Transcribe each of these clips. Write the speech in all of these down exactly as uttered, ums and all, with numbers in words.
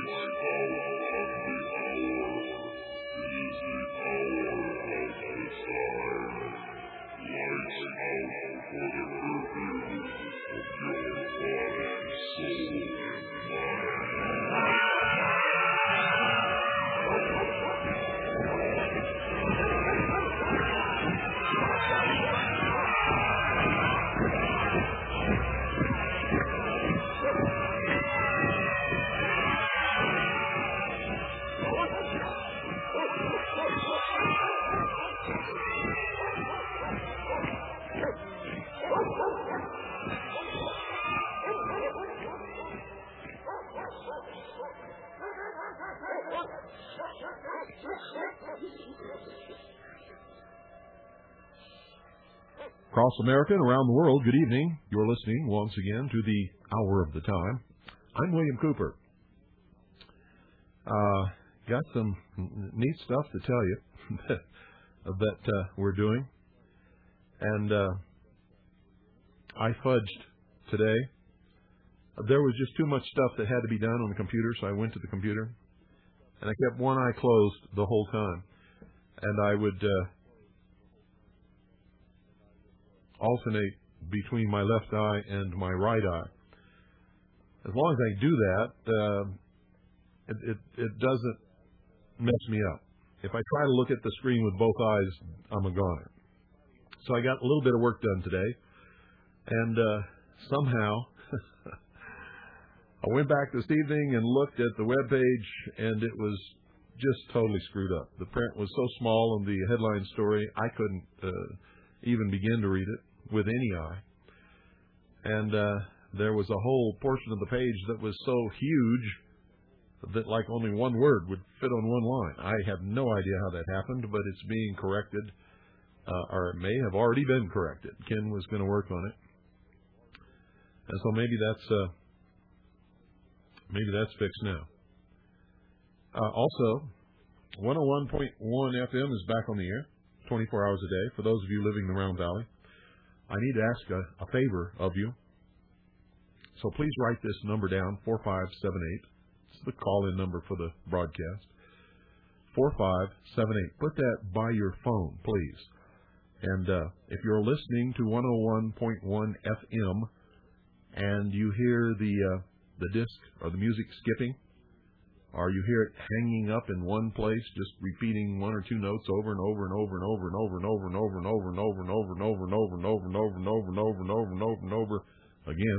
Across America and around the world, good evening. You're listening once again to the Hour of the Time. I'm William Cooper. Uh, got some neat stuff to tell you that, that uh, we're doing. And uh, I fudged today. There was just too much stuff that had to be done on the computer, so I went to the computer. And I kept one eye closed the whole time. And I would uh, alternate between my left eye and my right eye. As long as I do that, uh, it, it, it doesn't mess me up. If I try to look at the screen with both eyes, I'm a goner. So I got a little bit of work done today, and uh, somehow I went back this evening and looked at the web page, and it was just totally screwed up. The print was so small on the headline story, I couldn't uh, even begin to read it with any eye. And uh, there was a whole portion of the page that was so huge that like only one word would fit on one line. I have no idea how that happened, but it's being corrected, uh, or it may have already been corrected. Ken was going to work on it. And so maybe that's uh, maybe that's fixed now. Uh, also, one oh one point one F M is back on the air, twenty-four hours a day. For those of you living in the Round Valley, I need to ask a, a favor of you. So please write this number down, four five seven eight. It's the call-in number for the broadcast. four five seven eight. Put that by your phone, please. And uh, if you're listening to one oh one point one F M and you hear the uh, the disc or the music skipping, or you hear it hanging up in one place, just repeating one or two notes over and over and over and over and over and over and over and over and over and over and over and over and over and over and over and over and over and over and over again,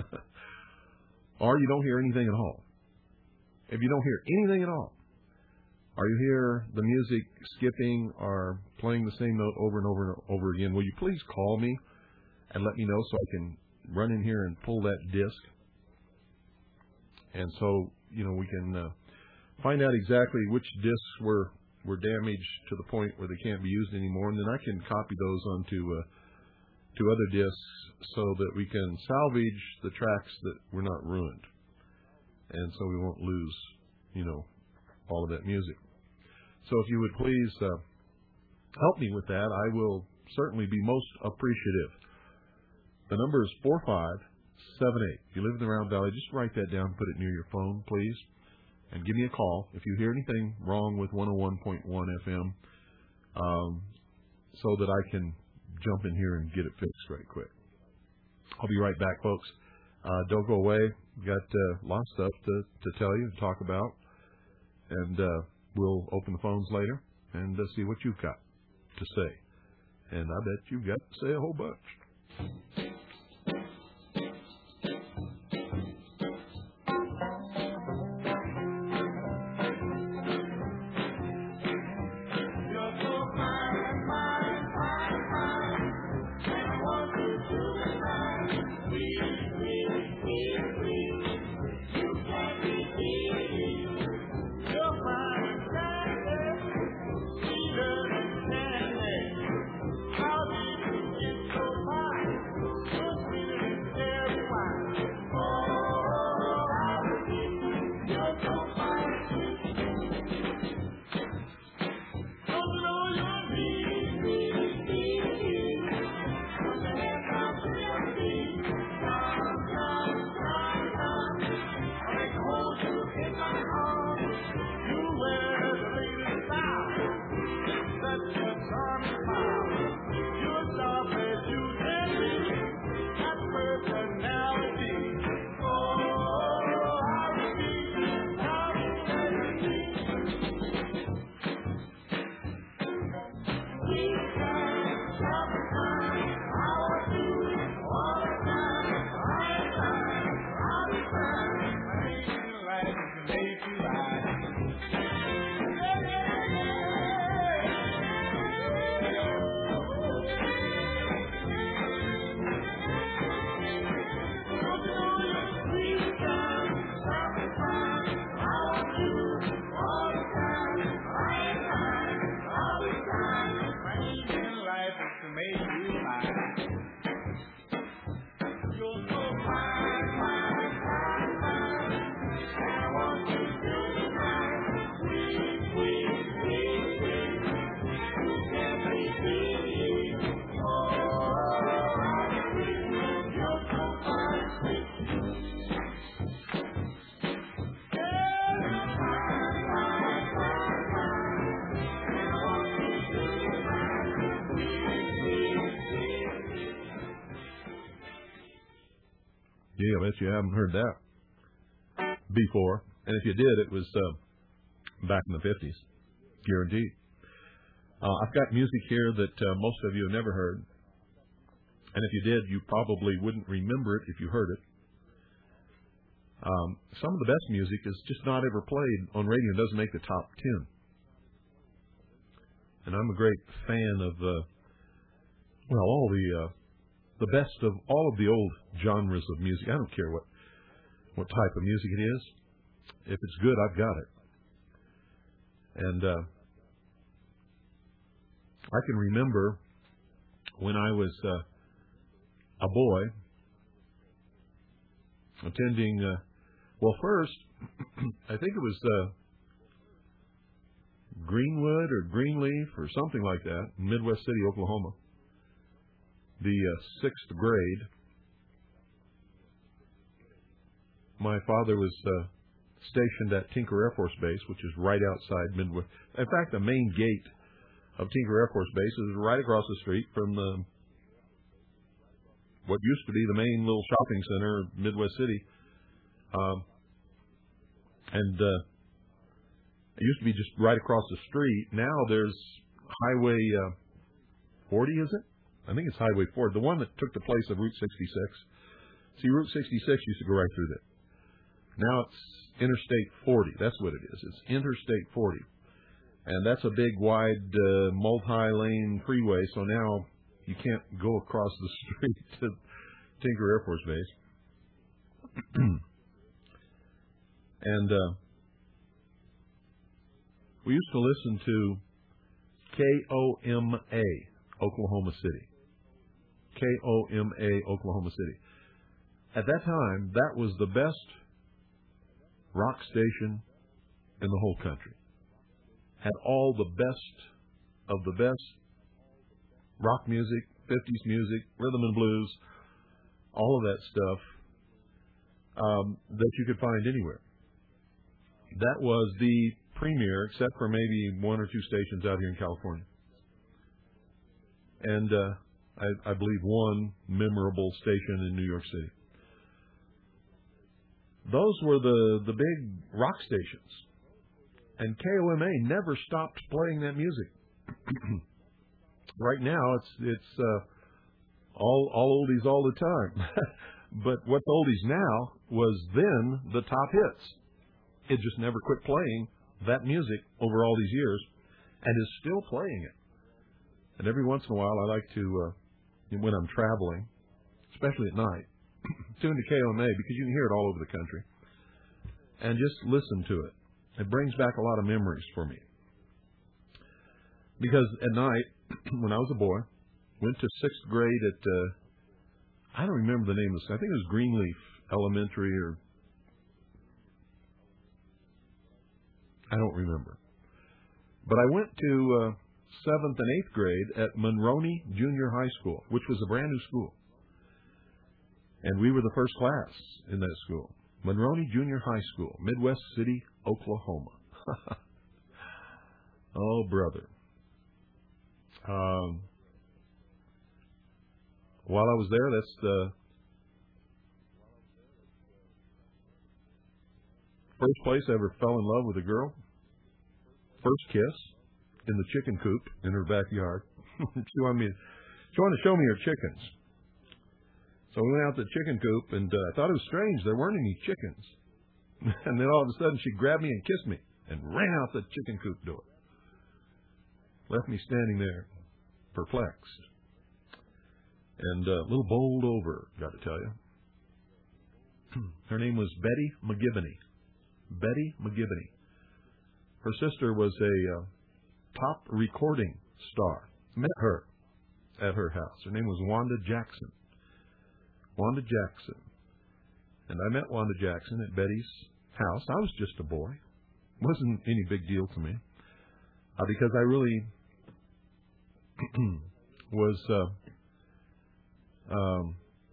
or you don't hear anything at all. If you don't hear anything at all, or you hear the music skipping or playing the same note over and over and over again, will you please call me and let me know so I can run in here and pull that disc, and so you know we can uh, find out exactly which discs were were damaged to the point where they can't be used anymore, and then I can copy those onto uh, to other discs so that we can salvage the tracks that were not ruined, and so we won't lose you know all of that music. So if you would please uh, help me with that, I will certainly be most appreciative. The number is four five seven eight. If you live in the Round Valley, just write that down, put it near your phone, please, and give me a call if you hear anything wrong with one oh one point one F M, um, so that I can jump in here and get it fixed right quick. I'll be right back, folks. Uh, don't go away. We've got uh, lots of stuff to, to tell you and talk about, and uh, we'll open the phones later and uh, see what you've got to say. And I bet you've got to say a whole bunch. Yeah, I bet you haven't heard that before. And if you did, it was uh, back in the fifties, guaranteed. Uh, I've got music here that uh, most of you have never heard. And if you did, you probably wouldn't remember it if you heard it. Um, some of the best music is just not ever played on radio and doesn't make the top ten. And I'm a great fan of, uh, well, all the... Uh, the best of all of the old genres of music. I don't care what, what type of music it is. If it's good, I've got it. And uh, I can remember when I was uh, a boy attending, uh, well, first, I think it was uh, Greenwood or Greenleaf or something like that, in Midwest City, Oklahoma. The uh, sixth grade, my father was uh, stationed at Tinker Air Force Base, which is right outside Midwest. In fact, the main gate of Tinker Air Force Base is right across the street from the, what used to be the main little shopping center of Midwest City. Um, and uh, it used to be just right across the street. Now there's Highway uh, forty, is it? I think it's Highway forty, the one that took the place of Route sixty-six. See, Route sixty-six used to go right through there. Now it's Interstate forty. That's what it is. It's Interstate forty. And that's a big, wide, uh, multi-lane freeway, so now you can't go across the street to Tinker Air Force Base. and uh, we used to listen to K O M A, Oklahoma City. K O M A, Oklahoma City. At that time, that was the best rock station in the whole country. Had all the best of the best rock music, fifties music, rhythm and blues, all of that stuff um, that you could find anywhere. That was the premier, except for maybe one or two stations out here in California. And uh, I, I believe one memorable station in New York City. Those were the, the big rock stations. And K O M A never stopped playing that music. Right now, it's it's uh, all all oldies all the time. But what's oldies now was then the top hits. It just never quit playing that music over all these years, and is still playing it. And every once in a while, I like to, uh, when I'm traveling, especially at night, tune to K O M A because you can hear it all over the country, and just listen to it. It brings back a lot of memories for me. Because at night, when I was a boy, went to sixth grade at, uh, I don't remember the name of this, I think it was Greenleaf Elementary, or I don't remember. But I went to uh, seventh and eighth grade at Monroney Junior High School, which was a brand new school. And we were the first class in that school. Monroney Junior High School, Midwest City, Oklahoma. Oh, brother. Um, while I was there, that's the first place I ever fell in love with a girl. First kiss in the chicken coop in her backyard. she wanted me, she wanted to show me her chickens. So we went out to the chicken coop, and uh, I thought it was strange. There weren't any chickens. And then all of a sudden, she grabbed me and kissed me and ran out the chicken coop door. Left me standing there, perplexed. And uh, a little bowled over, got to tell you. Her name was Betty McGivney. Betty McGivney. Her sister was a uh, top recording star. Met her at her house. Her name was Wanda Jackson. Wanda Jackson. And I met Wanda Jackson at Betty's house. I was just a boy. It wasn't any big deal to me. Uh, because I really was... Uh, um,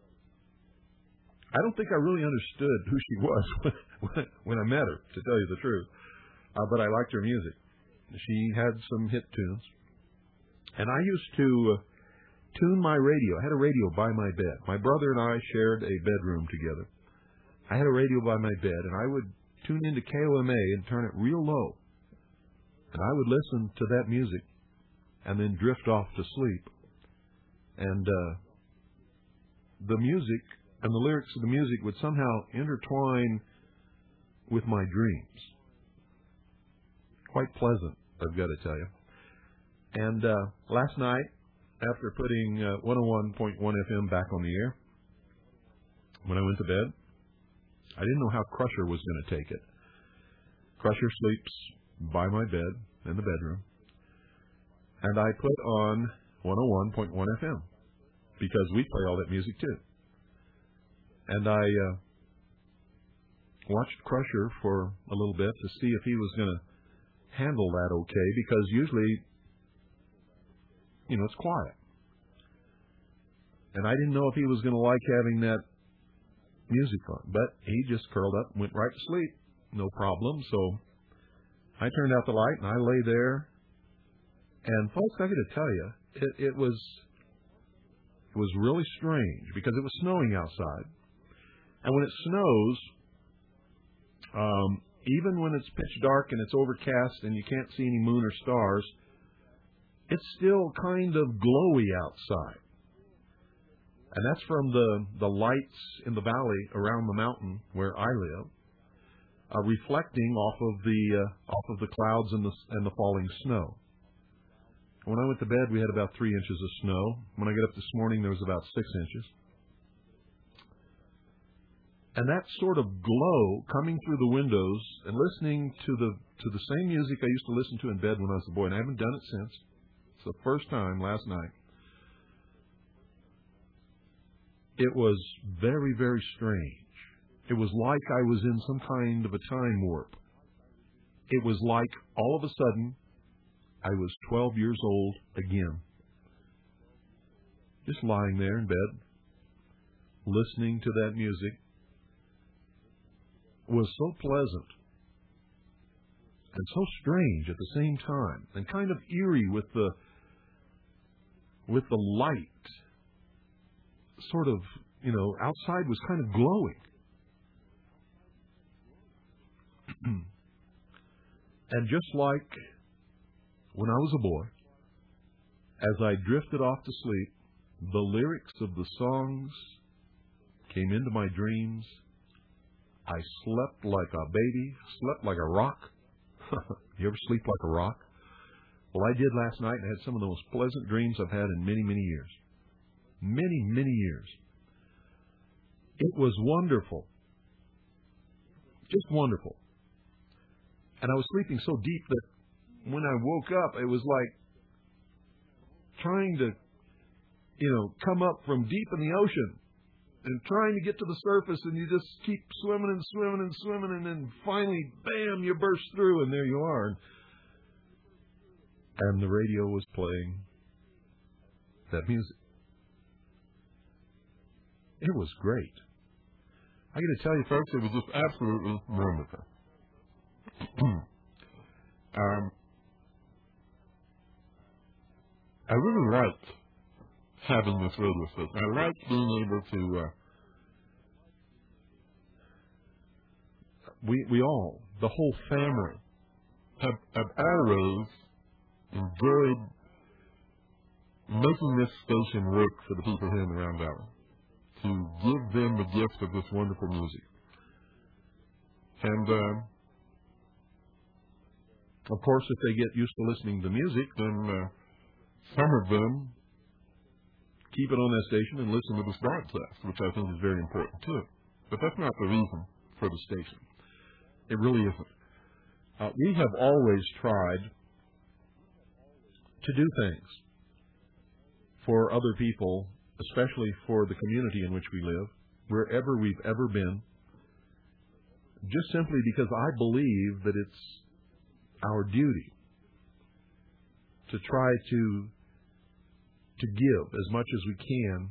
I don't think I really understood who she was when, when I met her, to tell you the truth. Uh, but I liked her music. She had some hit tunes. And I used to uh, tune my radio. I had a radio by my bed. My brother and I shared a bedroom together. I had a radio by my bed, and I would tune into K O M A and turn it real low. And I would listen to that music and then drift off to sleep. And uh, the music and the lyrics of the music would somehow intertwine with my dreams. Quite pleasant, I've got to tell you. And uh, last night, after putting uh, one oh one point one F M back on the air, when I went to bed, I didn't know how Crusher was going to take it. Crusher sleeps by my bed in the bedroom. And I put on one oh one point one F M because we play all that music too. And I uh, watched Crusher for a little bit to see if he was going to handle that okay, because usually, you know, it's quiet. And I didn't know if he was going to like having that music on. But he just curled up and went right to sleep. No problem. So I turned out the light and I lay there. And folks, I got to tell you, it, it was it was really strange because it was snowing outside. And when it snows, um, even when it's pitch dark and it's overcast and you can't see any moon or stars, it's still kind of glowy outside. And that's from the, the lights in the valley around the mountain where I live, uh, reflecting off of the uh, off of the clouds and the and the falling snow. When I went to bed, we had about three inches of snow. When I got up this morning, there was about six inches. And that sort of glow coming through the windows and listening to the to the same music I used to listen to in bed when I was a boy, and I haven't done it since. It's the first time last night. It was very, very strange. It was like I was in some kind of a time warp. It was like all of a sudden I was twelve years old again. Just lying there in bed, listening to that music. Was so pleasant and so strange at the same time, and kind of eerie with the with the light. Sort of, you know, outside was kind of glowing. And just like when I was a boy, as I drifted off to sleep, the lyrics of the songs came into my dreams. I slept like a baby, slept like a rock. You ever sleep like a rock? Well, I did last night, and I had some of the most pleasant dreams I've had in many, many years. Many, many years. It was wonderful. Just wonderful. And I was sleeping so deep that when I woke up, it was like trying to, you know, come up from deep in the ocean and trying to get to the surface, and you just keep swimming and swimming and swimming, and then finally, bam, you burst through, and there you are. And the radio was playing that music. It was great. I got to tell you, folks, it was just absolutely wonderful. um, I really liked having this radio station. I like being able to, uh, we we all, the whole family, have, have always enjoyed making this station work for the people here in the Round Valley, to give them the gift of this wonderful music. And, uh, of course, if they get used to listening to music, then uh, some of them keep it on that station and listen to this broadcast, which I think is very important too. But that's not the reason for the station. It really isn't. Uh, we have always tried to do things for other people, especially for the community in which we live, wherever we've ever been, just simply because I believe that it's our duty to try to to give as much as we can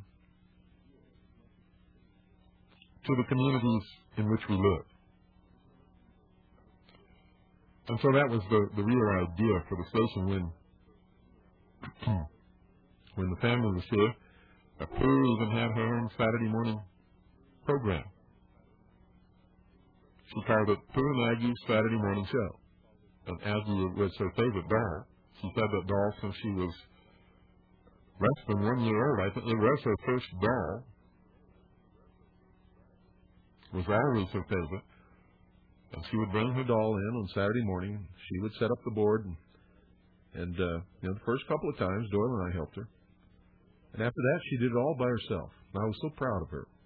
to the communities in which we live. And so that was the, the real idea for the station when when the family was here. Uh, Pooh even had her own Saturday morning program. She called it Pooh and Aggie's Saturday Morning Show. And Aggie was her favorite doll. She's had that doll since she was less than one year old. I think it was her first doll. It was always her favorite. And she would bring her doll in on Saturday morning. She would set up the board. And, and uh, you know, the first couple of times, Doyle and I helped her. And after that, she did it all by herself. And I was so proud of her.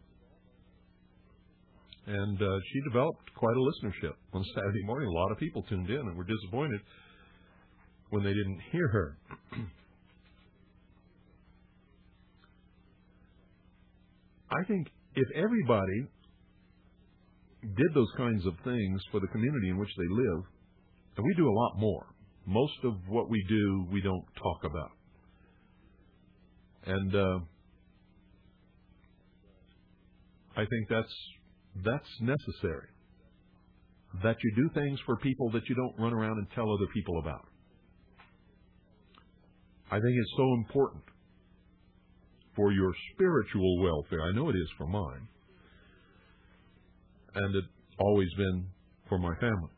And uh, she developed quite a listenership on Saturday morning. A lot of people tuned in and were disappointed when they didn't hear her. I think if everybody did those kinds of things for the community in which they live, and we do a lot more. Most of what we do, we don't talk about. And uh, I think that's that's necessary. That you do things for people that you don't run around and tell other people about. I think it's so important for your spiritual welfare. I know it is for mine. And it's always been for my family.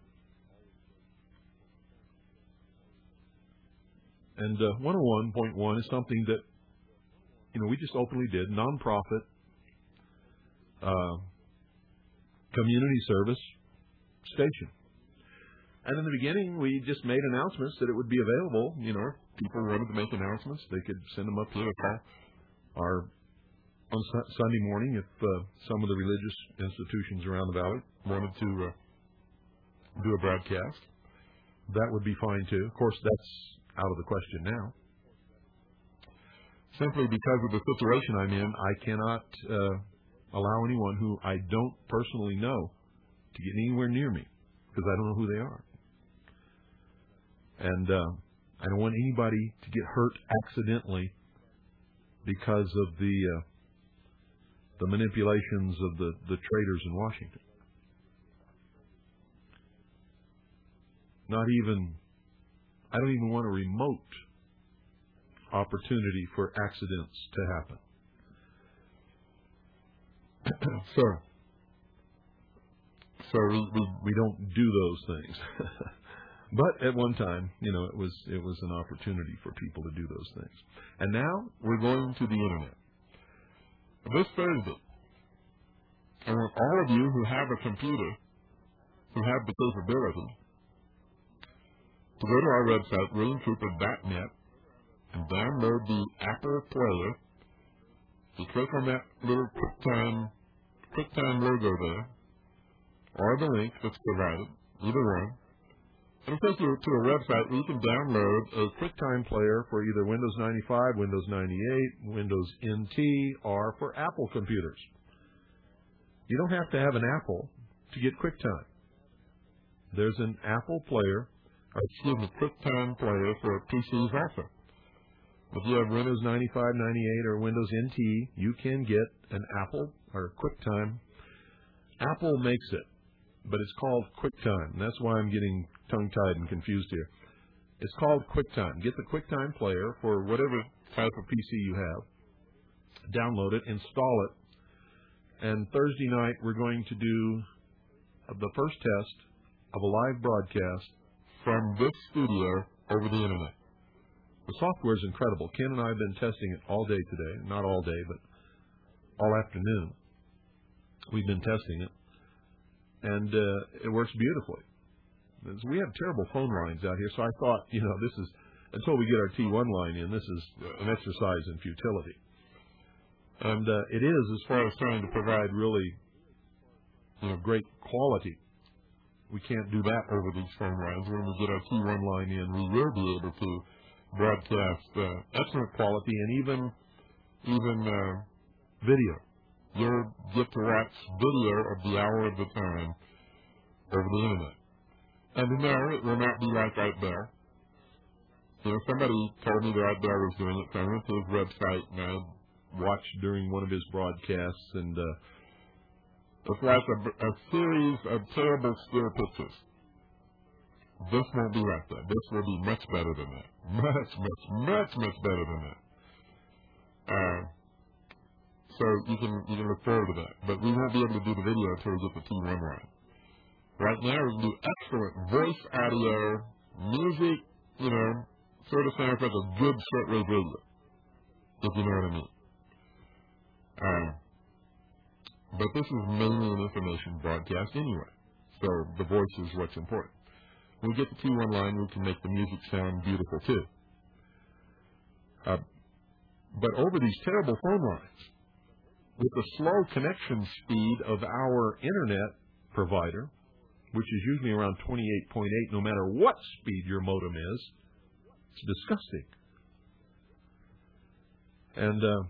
And uh, one oh one point one is something that, you know, we just openly did, nonprofit, uh, community service station. And in the beginning, we just made announcements that it would be available. You know, if people wanted to make announcements, they could send them up here at our on su- Sunday morning if uh, some of the religious institutions around the valley wanted to uh, do a broadcast. That would be fine, too. Of course, that's out of the question now. Simply because of the situation I'm in, I cannot uh, allow anyone who I don't personally know to get anywhere near me because I don't know who they are. And uh, I don't want anybody to get hurt accidentally because of the uh, the manipulations of the, the traders in Washington. Not even, I don't even want a remote opportunity for accidents to happen. so, so we, we, we don't do those things. But at one time, you know, it was it was an opportunity for people to do those things. And now we're going to the internet. This Thursday, I want all of you who have a computer, who have the capability, to go to our website, william cooper dot net, and download the Apple Player. You click on that little QuickTime, QuickTime logo there, or the link that's provided, either one. It'll take you to a website where you can download a QuickTime player for either Windows ninety-five, Windows ninety-eight, Windows N T, or for Apple computers. You don't have to have an Apple to get QuickTime. There's an Apple player, or excuse me, QuickTime player for P Cs also. If you have Windows ninety-five, ninety-eight, or Windows N T, you can get an Apple or QuickTime. Apple makes it, but it's called QuickTime. That's why I'm getting tongue-tied and confused here. It's called QuickTime. Get the QuickTime player for whatever type of P C you have. Download it, install it, and Thursday night we're going to do the first test of a live broadcast from this studio over the internet. The software is incredible. Ken and I have been testing it all day today. Not all day, but all afternoon. We've been testing it, and uh, it works beautifully. We have terrible phone lines out here, so I thought, you know, this is, until we get our T one line in, this is an exercise in futility. And uh, it is, as far as trying to provide really, you know, great quality. We can't do that over these phone lines. When we get our T one line in, we will be able to broadcast uh, excellent quality and even even uh, video. You'll get to watch video of the hour of the time over the internet. And no, it will not be like out there. You know, somebody told me that out there was doing it, so I went to his website and I watched during one of his broadcasts, and uh, it's like a, a series of terrible still pictures. This won't be like that. This will be much better than that. Much, much, much, much better than that. Uh, so you can you can look forward to that. But we won't be able to do the video until we get the T one line. Right now we can do excellent voice audio, music, you know, sort of sounds like a good shortwave radio, if you know what I mean. Uh, but this is mainly an information broadcast anyway, so the voice is what's important. When we get the T one line, we can make the music sound beautiful too. Uh, but over these terrible phone lines, with the slow connection speed of our internet provider, which is usually around twenty-eight point eight, no matter what speed your modem is, it's disgusting. And uh,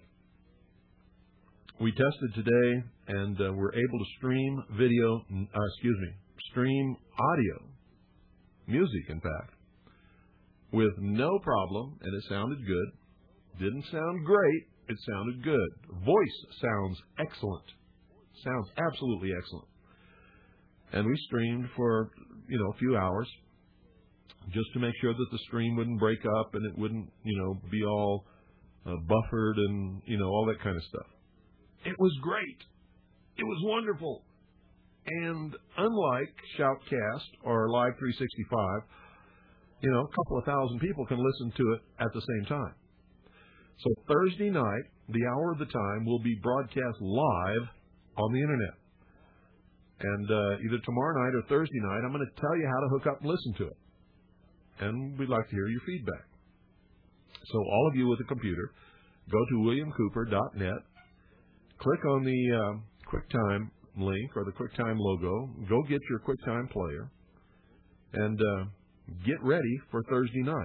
we tested today, and uh, we're able to stream video, uh, excuse me, stream audio, music, in fact, with no problem, and it sounded good. Didn't sound great. It sounded good. Voice sounds excellent. Sounds absolutely excellent. And we streamed for, you know, a few hours just to make sure that the stream wouldn't break up and it wouldn't, you know, be all uh, buffered and, you know, all that kind of stuff. It was great. It was wonderful. And unlike Shoutcast or Live three sixty-five, you know, a couple of thousand people can listen to it at the same time. So Thursday night, the hour of the time, will be broadcast live on the internet. And uh, either tomorrow night or Thursday night, I'm going to tell you how to hook up and listen to it. And we'd like to hear your feedback. So all of you with a computer, go to william cooper dot net, click on the uh, QuickTime link or the QuickTime logo, go get your QuickTime player, and uh, get ready for Thursday night.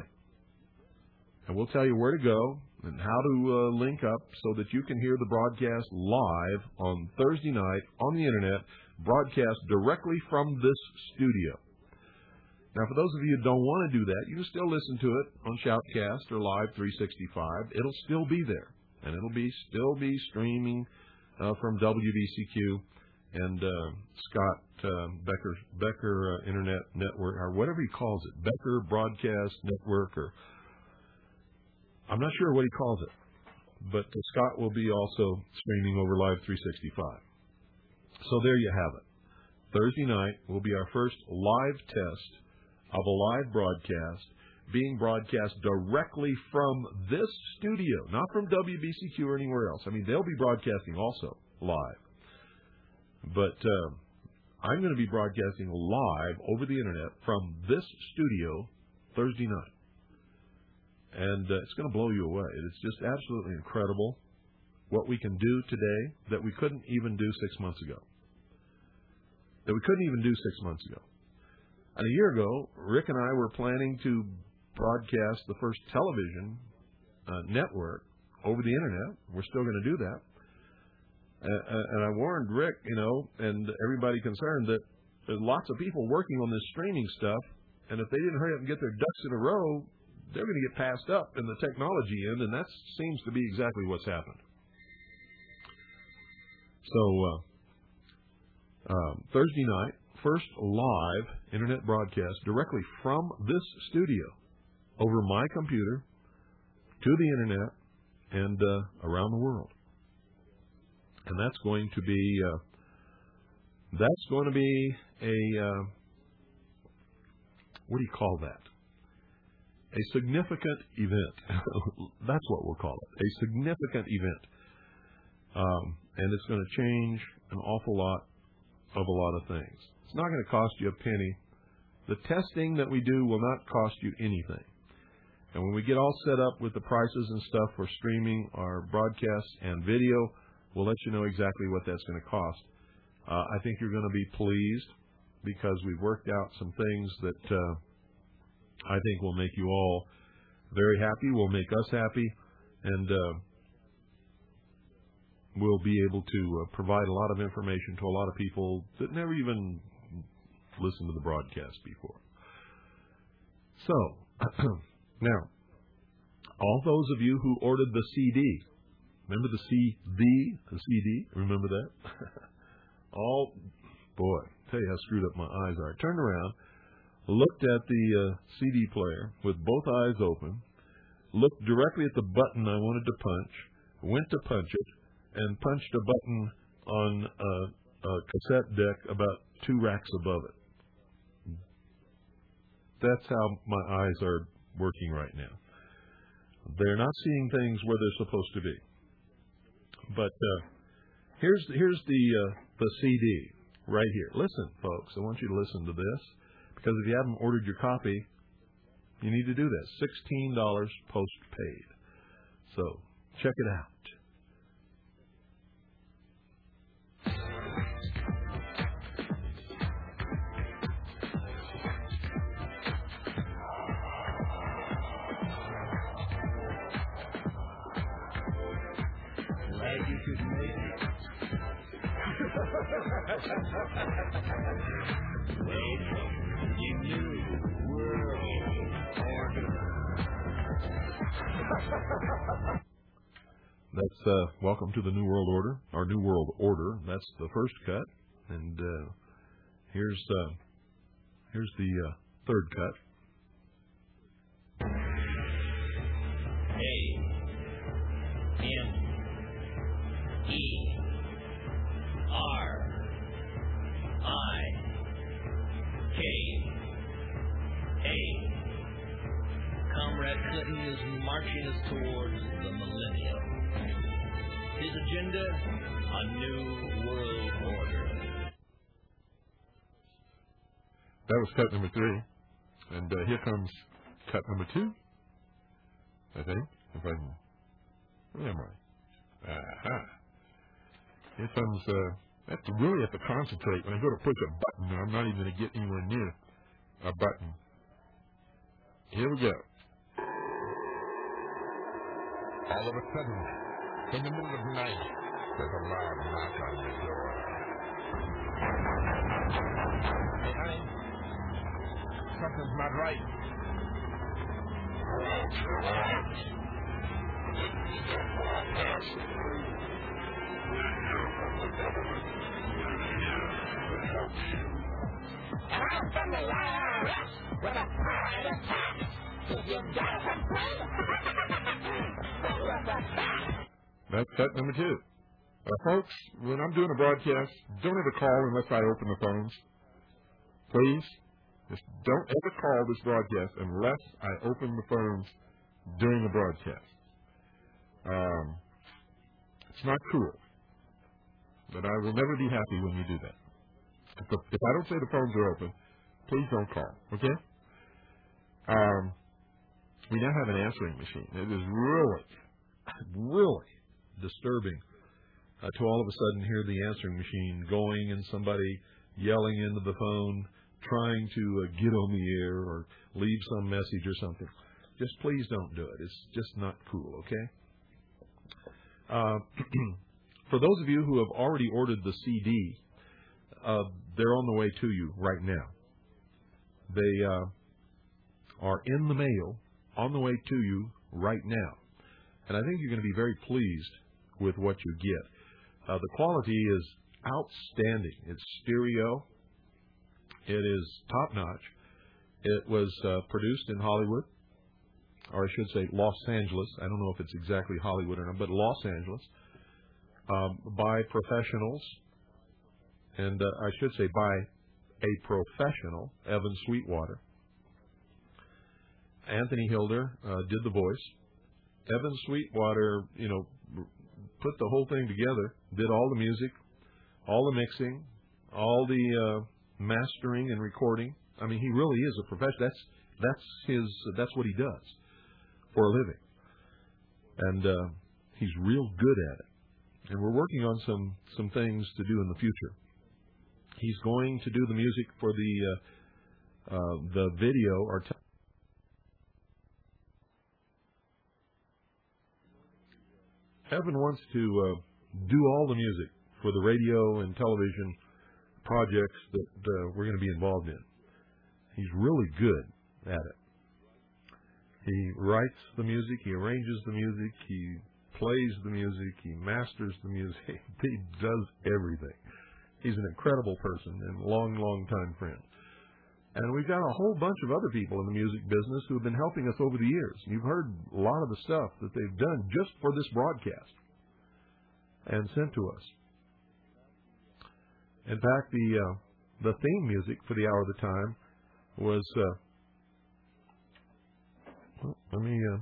And we'll tell you where to go and how to uh, link up so that you can hear the broadcast live on Thursday night on the internet, broadcast directly from this studio. Now, for those of you who don't want to do that, you can still listen to it on Shoutcast or Live three sixty-five. It'll still be there, and it'll be still be streaming uh, from W B C Q and uh, Scott uh, Becker Becker uh, Internet Network, or whatever he calls it, Becker Broadcast Network, or I'm not sure what he calls it, but uh, Scott will be also streaming over Live three sixty-five. So there you have it. Thursday night will be our first live test of a live broadcast being broadcast directly from this studio, not from W B C Q or anywhere else. I mean, they'll be broadcasting also live. But uh, I'm going to be broadcasting live over the internet from this studio Thursday night. And uh, it's going to blow you away. It's just absolutely incredible what we can do today that we couldn't even do six months ago. That we couldn't even do six months ago. And a year ago, Rick and I were planning to broadcast the first television uh, network over the internet. We're still going to do that. Uh, and I warned Rick, you know, and everybody concerned that there's lots of people working on this streaming stuff, and if they didn't hurry up and get their ducks in a row, they're going to get passed up in the technology end, and that seems to be exactly what's happened. So uh, uh, Thursday night, first live internet broadcast directly from this studio over my computer to the internet and uh, around the world. And that's going to be uh, that's going to be a uh, what do you call that? A significant event. That's what we'll call it. A significant event, um, and it's going to change an awful lot of a lot of things. It's not going to cost you a penny. The testing that we do will not cost you anything. And when we get all set up with the prices and stuff for streaming our broadcasts and video, we'll let you know exactly what that's going to cost. Uh, I think you're going to be pleased because we've worked out some things that uh, I think will make you all very happy, will make us happy, and uh, we'll be able to uh, provide a lot of information to a lot of people that never even listened to the broadcast before. So, now, all those of you who ordered the C D, remember the C D, the C D, remember that? all, boy, tell you how screwed up my eyes are. I turned around, looked at the uh, C D player with both eyes open, looked directly at the button I wanted to punch, went to punch it, and punched a button on a, a cassette deck about two racks above it. That's how my eyes are working right now. They're not seeing things where they're supposed to be. But uh, here's here's the uh, the C D right here. Listen, folks, I want you to listen to this, because if you haven't ordered your copy, you need to do this. sixteen dollars postpaid. So check it out. Glad you could make it. Welcome, you new world order. That's uh, welcome to the New World Order, our New World Order. That's the first cut, and uh, here's uh, here's the uh, third cut. A N E R I K A. Comrade Clinton is marching us towards the millennium. His agenda, a new world order. That was cut number three, and uh, here comes cut number two. I think, if I can, where am I? Aha. Here comes, uh, I have to really have to concentrate when I go to push a button. I'm not even going to get anywhere near a button. Here we go. All of a sudden, in the middle of the night, there's a loud knock on your door. Hey, honey, something's not right. I'm from the I R S with a pride attack. If you got a complaint, That's cut number two. Uh, folks, when I'm doing a broadcast, don't ever call unless I open the phones. Please, just don't ever call this broadcast unless I open the phones during the broadcast. Um, it's not cool, but I will never be happy when you do that. If, the, if I don't say the phones are open, please don't call, okay? Um, we now have an answering machine. It is really, really disturbing uh, to all of a sudden hear the answering machine going and somebody yelling into the phone, trying to uh, get on the air or leave some message or something. Just please don't do it. It's just not cool, okay? Uh, for those of you who have already ordered the C D, uh, they're on the way to you right now. They uh, are in the mail, on the way to you right now. And I think you're going to be very pleased with what you get. Uh, the quality is outstanding. It's stereo. It is top-notch. It was uh, produced in Hollywood, or I should say Los Angeles. I don't know if it's exactly Hollywood or not, but Los Angeles, um, by professionals, and uh, I should say by a professional, Evan Sweetwater. Anthony Hilder uh, did the voice. Evan Sweetwater, you know, put the whole thing together, did all the music, all the mixing, all the uh, mastering and recording. I mean, he really is a professional. That's that's his. That's what he does for a living, and uh, he's real good at it. And we're working on some some things to do in the future. He's going to do the music for the uh, uh, the video or. T- Evan wants to uh, do all the music for the radio and television projects that uh, we're going to be involved in. He's really good at it. He writes the music, he arranges the music, he plays the music, he masters the music, he does everything. He's an incredible person and long, long time friend. And we've got a whole bunch of other people in the music business who have been helping us over the years. You've heard a lot of the stuff that they've done just for this broadcast and sent to us. In fact, the uh, the theme music for the Hour of the Time was, uh, well, let me uh,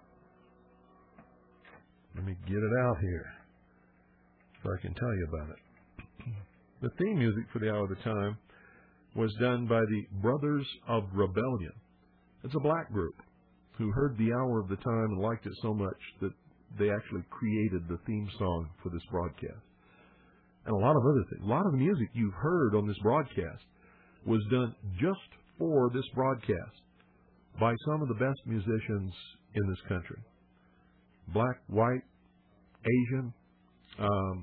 let me get it out here so I can tell you about it. The theme music for the Hour of the Time was done by the Brothers of Rebellion. It's a black group who heard the Hour of the Time and liked it so much that they actually created the theme song for this broadcast. And a lot of other things. A lot of the music you've heard on this broadcast was done just for this broadcast by some of the best musicians in this country. Black, white, Asian. Um,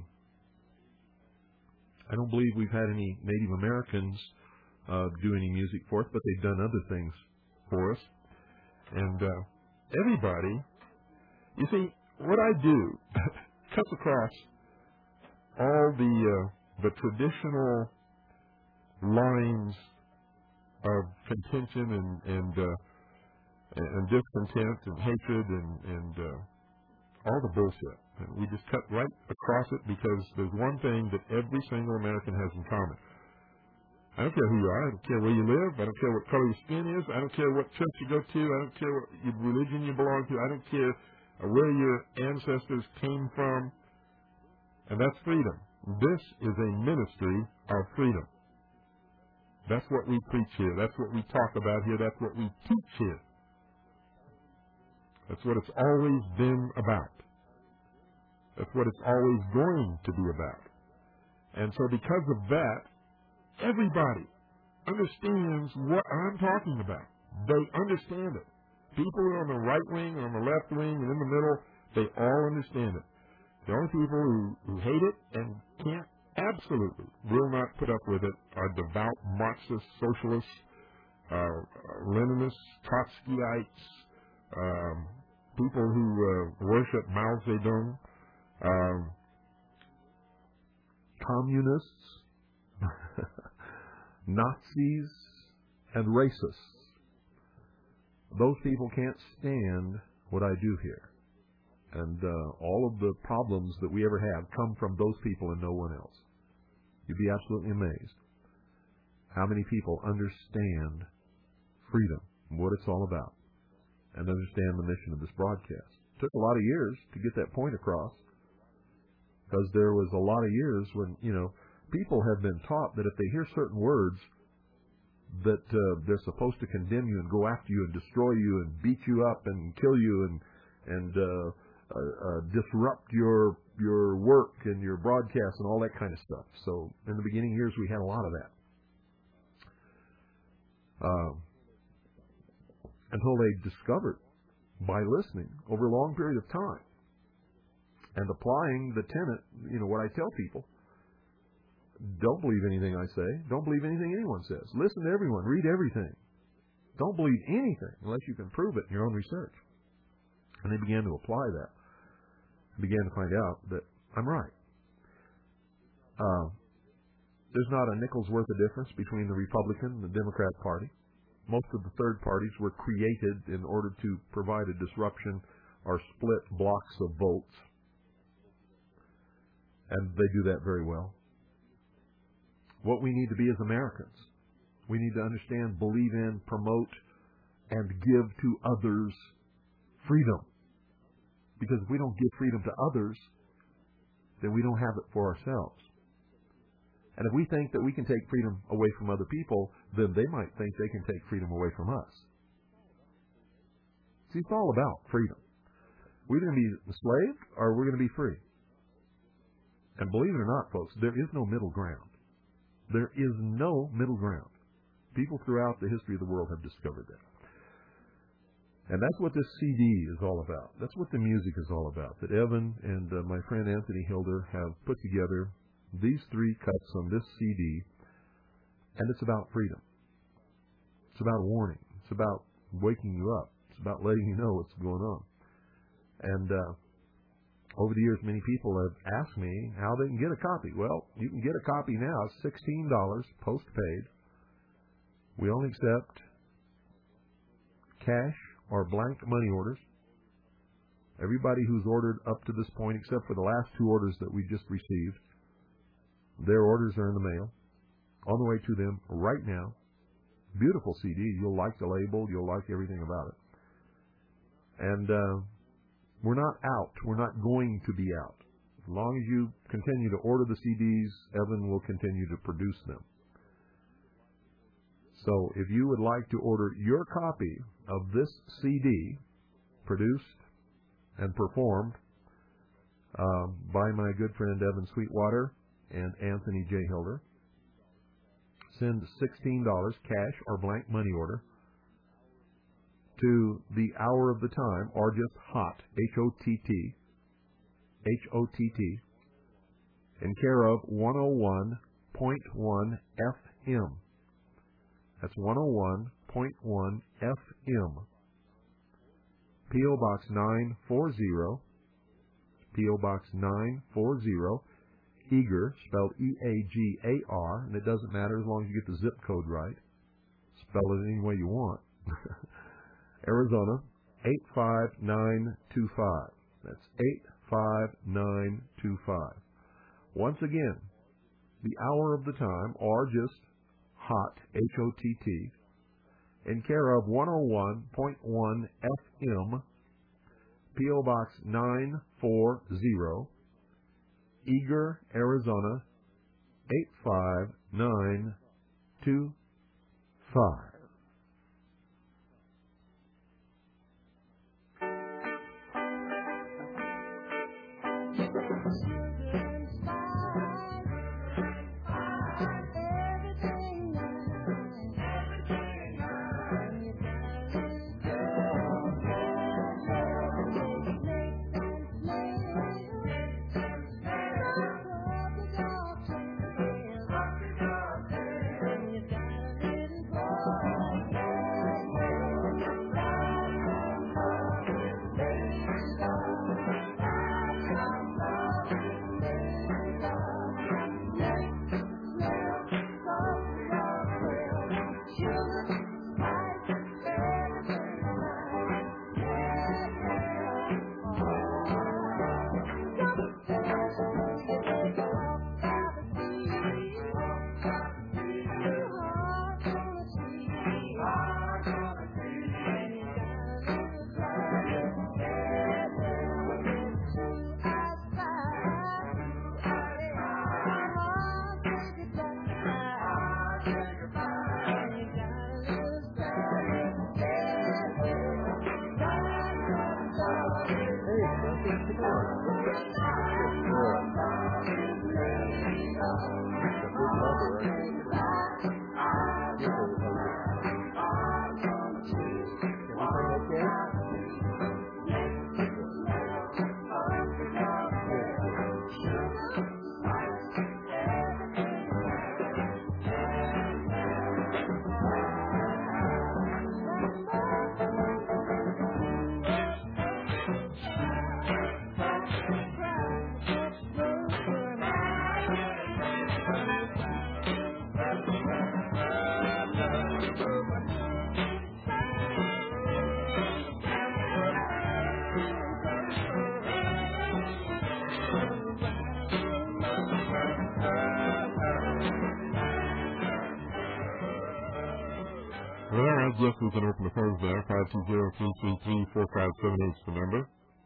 I don't believe we've had any Native Americans uh, do any music for us, but they've done other things for us. And uh, everybody, you see, what I do cuts across all the uh, the traditional lines of contention and and, uh, and discontent and hatred and and uh, all the bullshit. And we just cut right across it because there's one thing that every single American has in common. I don't care who you are. I don't care where you live. I don't care what color your skin is. I don't care what church you go to. I don't care what religion you belong to. I don't care where your ancestors came from. And that's freedom. This is a ministry of freedom. That's what we preach here. That's what we talk about here. That's what we teach here. That's what it's always been about. That's what it's always going to be about. And so because of that, everybody understands what I'm talking about. They understand it. People on the right wing, on the left wing, and in the middle, they all understand it. The only people who, who hate it and can't, absolutely, will not put up with it are devout Marxist socialists, uh, Leninists, Trotskyites, um, people who uh, worship Mao Zedong, um, communists, Nazis, and racists. Those people can't stand what I do here. And uh, all of the problems that we ever have come from those people and no one else. You'd be absolutely amazed how many people understand freedom and what it's all about and understand the mission of this broadcast. It took a lot of years to get that point across because there was a lot of years when, you know, people have been taught that if they hear certain words that uh, they're supposed to condemn you and go after you and destroy you and beat you up and kill you and and uh, uh, uh, disrupt your your work and your broadcasts and all that kind of stuff. So in the beginning years we had a lot of that. Uh, until they discovered by listening over a long period of time and applying the tenet, you know, what I tell people. Don't believe anything I say. Don't believe anything anyone says. Listen to everyone. Read everything. Don't believe anything unless you can prove it in your own research. And they began to apply that. Began to find out that I'm right. Uh, there's not a nickel's worth of difference between the Republican and the Democrat Party. Most of the third parties were created in order to provide a disruption or split blocks of votes. And they do that very well. What we need to be as Americans, we need to understand, believe in, promote, and give to others freedom. Because if we don't give freedom to others, then we don't have it for ourselves. And if we think that we can take freedom away from other people, then they might think they can take freedom away from us. See, it's all about freedom. We're going to be enslaved or we're going to be free. And believe it or not, folks, there is no middle ground. There is no middle ground. People throughout the history of the world have discovered that. And that's what this C D is all about. That's what the music is all about, that Evan and uh, my friend Anthony Hilder have put together these three cuts on this C D, and it's about freedom. It's about warning. It's about waking you up. It's about letting you know what's going on. And uh, over the years, many people have asked me how they can get a copy. Well, you can get a copy now. It's sixteen dollars post-paid. We only accept cash or blank money orders. Everybody who's ordered up to this point, except for the last two orders that we just received, their orders are in the mail, on the way to them right now. Beautiful C D. You'll like the label. You'll like everything about it. And uh, we're not out. We're not going to be out. As long as you continue to order the C Ds, Evan will continue to produce them. So if you would like to order your copy of this C D, produced and performed uh, by my good friend Evan Sweetwater and Anthony J. Hilder, send sixteen dollars cash or blank money order to the Hour of the Time, or just HOTT, H O T T, H O T T, in care of one oh one point one F M. That's one oh one point one F M. P O. Box nine forty, P O. Box nine forty, Eagar, spelled E A G A R, and it doesn't matter as long as you get the zip code right. Spell it any way you want. Arizona, eight five nine two five. That's eight five nine two five. Once again, the Hour of the Time, or just HOTT, H O T T, in care of one oh one point one F M, P O. Box nine forty, Eagar, Arizona, eight five nine two five. This is an open phones there, five two zero, three three three, four five seven eight is the number.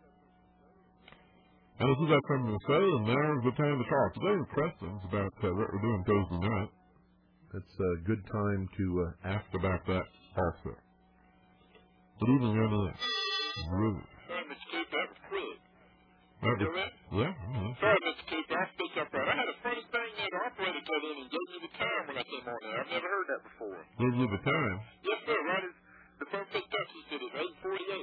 And this is that time to say, and there's the time to talk. Today are questions about uh, what we're doing Thursday night. It's a good time to uh, ask about that also. Good evening, young man. Rude. Sorry, Mister Cooper, that was Krug. That You was, right? yeah. Mm-hmm. Sorry, Mister Cooper, I spoke up right. I had a funny thing there. The operator told me and gave you the time when I came on there. I've never heard that before. Give you the time. Yes, sir. Right as the phone picked up, he said it's eight forty-eight.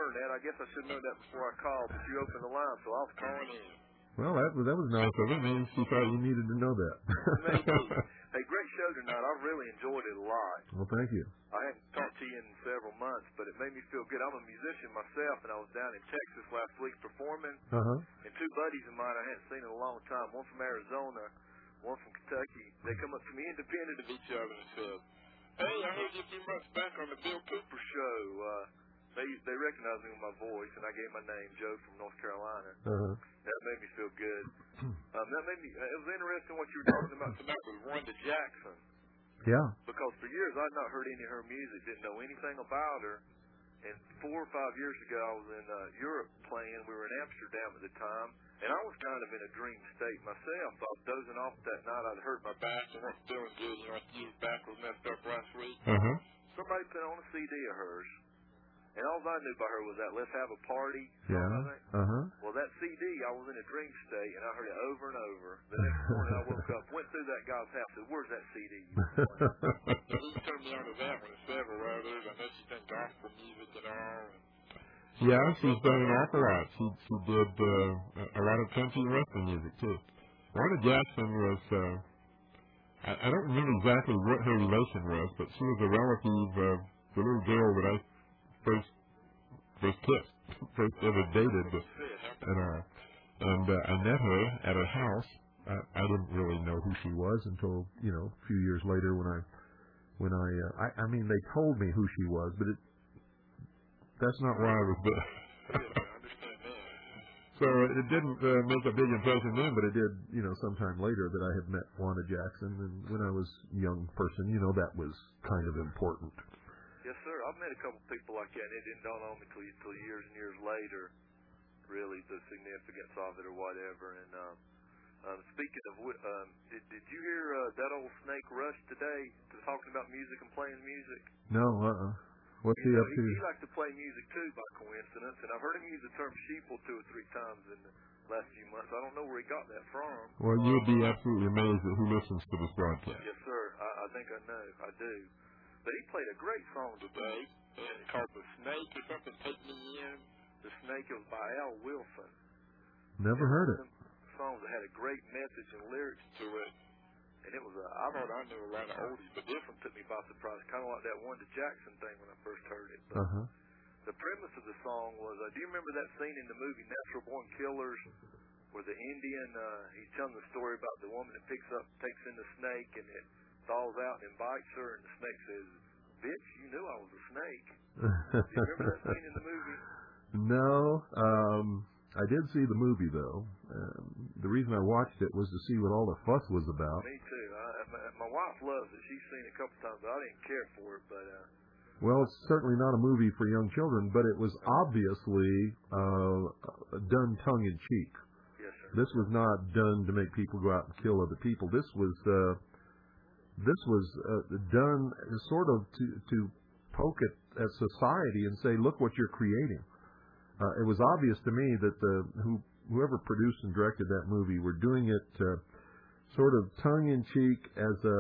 learn that. I guess I should have known that before I called, but you opened the line, so I was calling in. Well, that was that was nice of it. Means she thought you needed to know that. Maybe. Hey, great show tonight. I really enjoyed it a lot. Well, thank you. I hadn't talked to you in several months, but it made me feel good. I'm a musician myself, and I was down in Texas last week performing. Uh-huh. And two buddies of mine I hadn't seen in a long time, one from Arizona, one from Kentucky. They come up to me independent of each other and said, "Hey, I heard you a few months back on the Bill Cooper show." Uh, they they recognized me with my voice, and I gave my name, Joe from North Carolina. Uh-huh. That made me feel good. Um, that made me. It was interesting what you were talking about tonight with Wanda Jackson. Yeah. Because for years I'd not heard any of her music, didn't know anything about her. And four or five years ago I was in uh, Europe playing. We were in Amsterdam at the time, and I was kind of in a dream state myself. I was dozing off that night. I'd hurt my back and wasn't feeling good. You know, my back was messed up last week. Uh-huh. Somebody put on a C D of hers, and all I knew about her was that "Let's Have a Party" song, Yeah. I think. Uh-huh. Well, that C D, I was in a dream state, and I heard it over and over. The next morning I woke up, went through that guy's house, said, "Where's that C D?" He turned me on to that one and several others. I know she's done gospel music and all. Yeah, she's done an awful lot. She she did uh, a lot of country and western music too. Wanda Jackson was uh, I, I don't remember exactly what her relation was, but she was a relative of the little girl that I first first kissed, first ever dated, and uh, and uh, I met her at her house. I, I didn't really know who she was until you know a few years later when I when I uh, I, I mean they told me who she was, but it that's not why I was there. So it didn't uh, make a big impression then, but it did, you know, sometime later that I had met Wanda Jackson, and when I was a young person, you know, that was kind of important. Yes, sir. I've met a couple people like that, and it didn't dawn on me till, till years and years later, really, the significance of it or whatever. And um, um, speaking of, um, did, did you hear uh, that old Snake Rush today talking about music and playing music? No, uh-uh. What's you he know, up to? He, he likes to play music, too, by coincidence, and I've heard him use the term sheeple two or three times in the last few months. I don't know where he got that from. Well, you would be absolutely amazed at who listens to this broadcast. Yes, sir. I, I think I know. I do. But he played a great song today called The Snake or something, Take Me In. The Snake, it was by Al Wilson. Never heard it. Songs that had a great message and lyrics to it. And it was, a, I thought I knew a lot of oldies, but this one took me by surprise. Kind of like that Wanda Jackson thing when I first heard it. But uh-huh. The premise of the song was, uh, do you remember that scene in the movie Natural Born Killers where the Indian, uh, he's telling the story about the woman that picks up, takes in the snake, and it thaws out and bites her, and the snake says, "Bitch, you knew I was a snake." Do you remember that scene in the movie? No. Um, I did see the movie, though. Um, the reason I watched it was to see what all the fuss was about. Me too. I, my, my wife loves it. She's seen it a couple times. I didn't care for it, but... Uh, well, it's certainly not a movie for young children, but it was obviously uh, done tongue-in-cheek. Yes, sir. This was not done to make people go out and kill other people. This was uh, this was uh, done sort of to, to poke at, at society and say, look what you're creating. Uh, it was obvious to me that the who, whoever produced and directed that movie were doing it uh, sort of tongue-in-cheek as a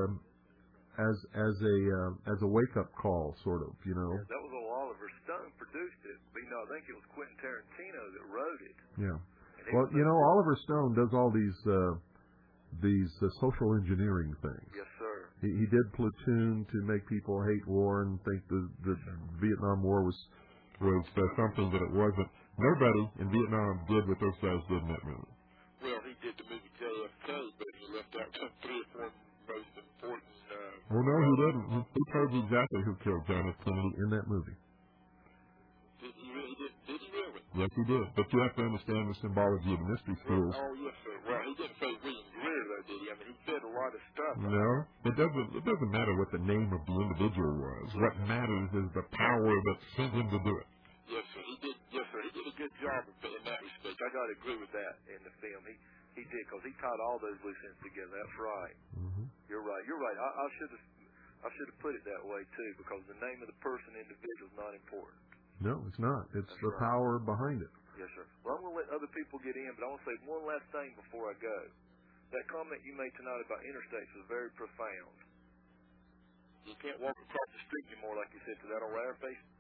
as as a uh, as a wake-up call, sort of, you know. Yeah, that was Oliver Stone produced it. But, you know, I think it was Quentin Tarantino that wrote it. Yeah. Well, you know, Oliver Stone does all these uh, these uh, social engineering things. Yes, sir. He, he did Platoon to make people hate war and think the the Vietnam War was was uh, something that it wasn't. Nobody in Vietnam did what those guys did in that movie. Well, he did the movie J F K, but he left out some three or four most important... Uh, well, no, he didn't. He, he told you exactly who killed John F. Kennedy in that movie. Did he really? Did, did he really? Yes, he did. But you have to understand the symbology of the mystery schools. Oh, yes, sir. Well, he didn't say William Greer, though, did he? I mean, he said a lot of stuff. No, it doesn't. It doesn't matter what the name of the individual was. What matters is the power that sent him to do it. Yes, sir. He did. Yes, sir. He did a good job in that respect. I got to agree with that in the film. He he did, because he tied all those loose ends together. That's right. Mm-hmm. You're right. You're right. I, I should have I should have put it that way too, because the name of the person, individual, is not important. No, it's not. It's That's the right. power behind it. Yes, sir. Well, I'm going to let other people get in, but I want to say one last thing before I go. That comment you made tonight about interstates was very profound. You can't walk across the street anymore, like you said, to that old air face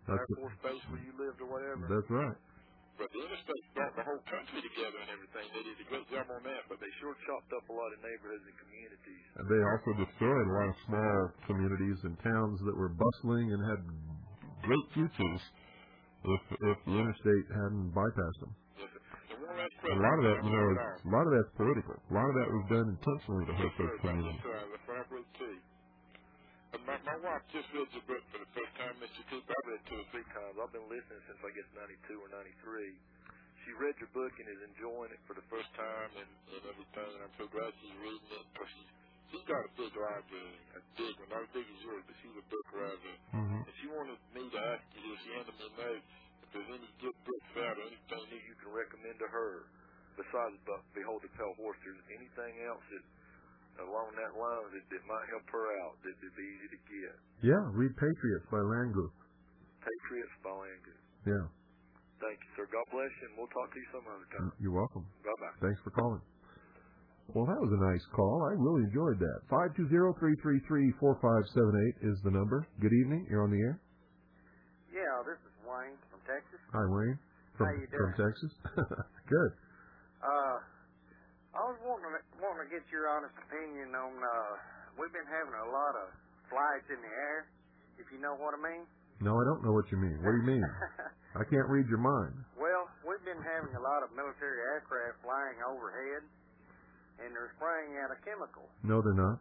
That's Air Force Base where you lived or whatever. That's right. But the interstate brought the whole country together and everything. They did a great job on that. But they sure chopped up a lot of neighborhoods and communities. And they also destroyed a lot of small communities and towns that were bustling and had great futures if if the interstate hadn't bypassed them. Yes, and one last A question. lot of that, you know, a lot of that's political. A lot of that was done intentionally to hurt those communities. That's right. That's what I wrote too. And my, my wife just read the book for the first time, Mister Cooper. I read two or three times. I've been listening since I guess ninety-two or ninety-three. She read your book and is enjoying it for the first time and, and everything. And I'm so glad she's reading it because she, she's got a big library, a big one, not as big as yours, but she's a book library. Mm-hmm. And she wanted me to ask you if she handed me a note if there's any good books out or anything Anything you can recommend to her besides Behold the Pale Horse? There's anything else that along that line that, that might help her out that would be easy to get? Yeah, read Patriots by Langu. Patriots by Langu. Yeah. Thank you, sir. God bless you, and we'll talk to you some other time. You're welcome. Bye-bye. Thanks for calling. Well, that was a nice call. I really enjoyed that. five two zero, three three three, four five seven eight is the number. Good evening. You're on the air. Yeah, this is Wayne from Texas. Hi, Wayne. From, How you doing? From Texas. Good. Uh, I was wanting to, wanting to get your honest opinion on, uh, we've been having a lot of flights in the air, if you know what I mean. No, I don't know what you mean. What do you mean? I can't read your mind. Well, we've been having a lot of military aircraft flying overhead, and they're spraying out a chemical. No, they're not.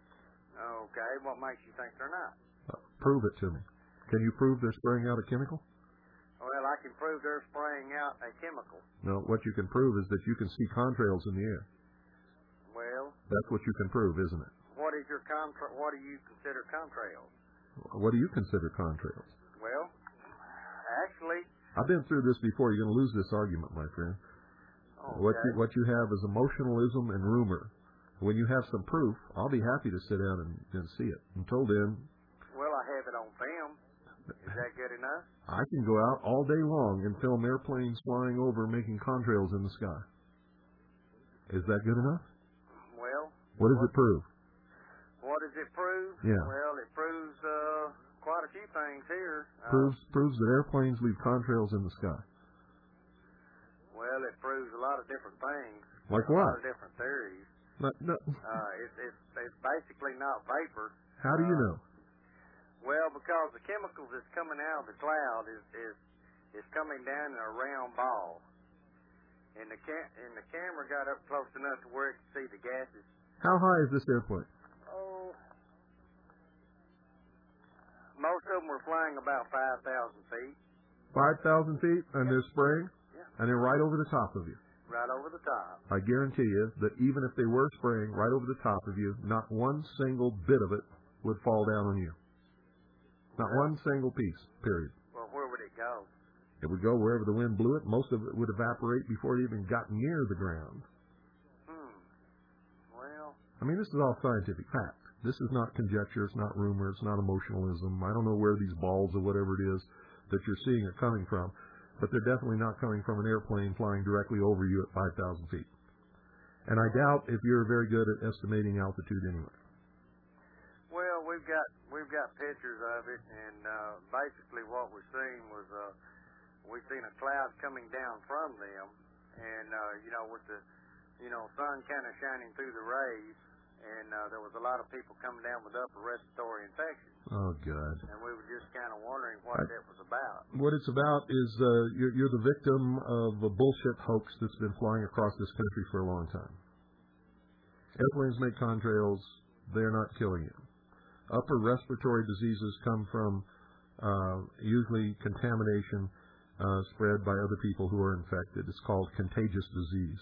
Okay, what makes you think they're not? Uh, prove it to me. Can you prove they're spraying out a chemical? Well, I can prove they're spraying out a chemical. No, what you can prove is that you can see contrails in the air. Well, That's what you can prove, isn't it? what is your contra- what do you consider contrails? What do you consider contrails? Well, actually, I've been through this before. You're going to lose this argument, my friend. okay. What you, what you have is emotionalism and rumor. When you have some proof, I'll be happy to sit down and, and see it. Until then, Well, I have it on film. Is that good enough? I can go out all day long and film airplanes flying over making contrails in the sky. Is that good enough? Well, What does it prove? what does it prove? Yeah. Well, it proves uh, quite a few things here. Uh, Proves proves that airplanes leave contrails in the sky. Well, it proves a lot of different things. Like A lot what? of different theories. Not, no, Uh, it's, it's, it's basically not vapor. how do you Uh, know? Well, because the chemicals that's coming out of the cloud is is, is coming down in a round ball. And the ca- and the camera got up close enough to where it could see the gases. How high is this airplane? Oh, most of them were flying about five thousand feet, five thousand feet, and they're spraying, Yeah. and they're right over the top of you. right over the top. I guarantee you that even if they were spraying right over the top of you, not one single bit of it would fall down on you. Not one single piece, period. Well, where would it go? It would go wherever the wind blew it. Most of it would evaporate before it even got near the ground. Hmm. Well, I mean, this is all scientific fact. This is not conjecture. It's not rumor. It's not emotionalism. I don't know where these balls or whatever it is that you're seeing are coming from, but they're definitely not coming from an airplane flying directly over you at five thousand feet. And I doubt if you're very good at estimating altitude anyway. well, we've got we've got pictures of it, and uh, basically what we're seeing was uh, we've seen a cloud coming down from them, and uh, you know with the you know sun kind of shining through the rays, and uh, there was a lot of people coming down with upper respiratory infections, Oh, God. and we were just kind of wondering what I- that was about. What it's about is uh, you're, you're the victim of a bullshit hoax that's been flying across this country for a long time. Airplanes make contrails. They're not killing you. Upper respiratory diseases come from uh, usually contamination uh, spread by other people who are infected. It's called contagious disease.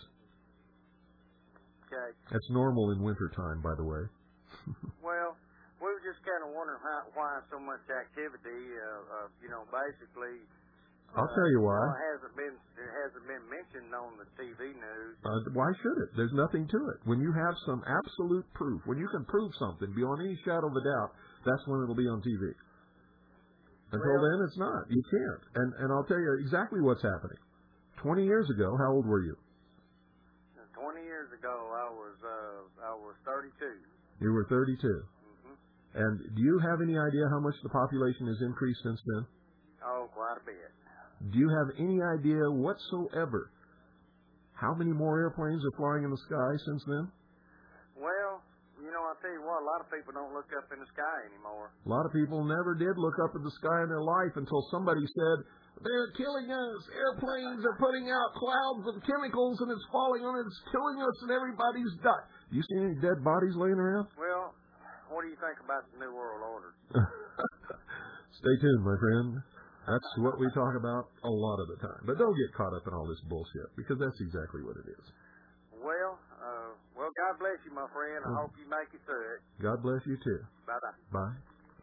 Okay. It's normal in wintertime, by the way. Well, we were just kind of wondering how, why so much activity. Uh, uh, you know, basically. I'll tell you why. Well, it hasn't been it hasn't been mentioned on the T V news. Uh, why should it? There's nothing to it. When you have some absolute proof, when you can prove something beyond any shadow of a doubt, that's when it'll be on T V. Until Well- then, it's not. You can't. And and I'll tell you exactly what's happening. Twenty years ago, how old were you? Twenty years ago, I was uh, I was thirty-two. You were thirty-two. Mm-hmm. And do you have any idea how much the population has increased since then? Oh, quite a bit. Do you have any idea whatsoever how many more airplanes are flying in the sky since then? Well, you know, I'll tell you what, a lot of people don't look up in the sky anymore. A lot of people never did look up at the sky in their life until somebody said, they're killing us. Airplanes are putting out clouds of chemicals and it's falling on us, it's killing us, and everybody's died. You see any dead bodies laying around? Well, what do you think about the New World Order? Stay tuned, my friend. That's what we talk about a lot of the time. But don't get caught up in all this bullshit, because that's exactly what it is. Well, uh, well, God bless you, my friend. I Well, hope you make it through it. God bless you, too. Bye-bye. Bye.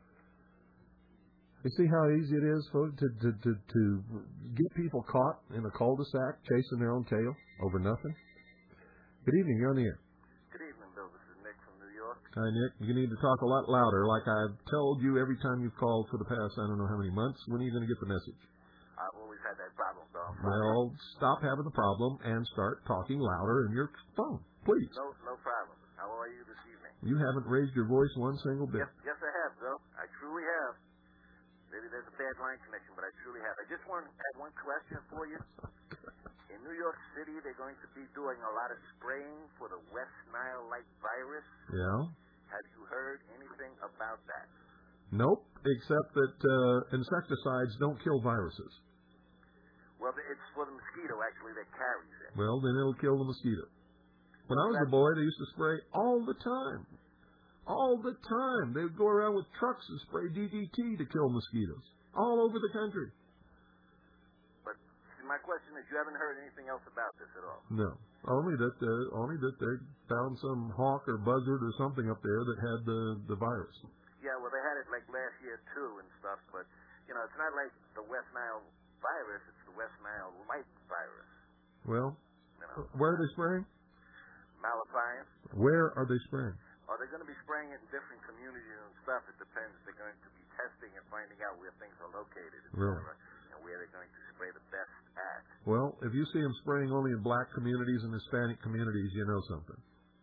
You see how easy it is, folks, to, to, to, to get people caught in a cul-de-sac chasing their own tail over nothing? Good evening. You're on the air. Good evening, Bill. This is Nick from New York. Hi, Nick. You need to talk a lot louder, like I've told you every time you've called for the past, I don't know how many months. When are you going to get the message? I've always had that problem, Bill. Well, stop having the problem and start talking louder in your phone, please. No, no problem. How are you this evening? You haven't raised your voice one single bit. Yes, yes, I have, Bill. I truly have. Maybe there's a bad line connection, but I truly have. I just want to add one question for you. In New York City, they're going to be doing a lot of spraying for the West Nile-like virus. Yeah? Have you heard anything about that? Nope, except that uh, insecticides don't kill viruses. Well, it's for the mosquito, actually, that carries it. Well, then it'll kill the mosquito. When I was a boy, they used to spray all the time. All the time. They would go around with trucks and spray D D T to kill mosquitoes. All over the country. But see, my question is, you haven't heard anything else about this at all? No. Only that uh, only that they found some hawk or buzzard or something up there that had the, the virus. Yeah, well, they had it like last year, too, and stuff. But, you know, it's not like the West Nile virus. It's the West Nile light virus. Well, You know, where are they spraying? Malafian. Where are they spraying? Are they going to be spraying it in different communities and stuff? It depends. They're going to be testing and finding out where things are located, et Really? cetera, and where they're going to spray the best at. Well, if you see them spraying only in black communities and Hispanic communities, you know something.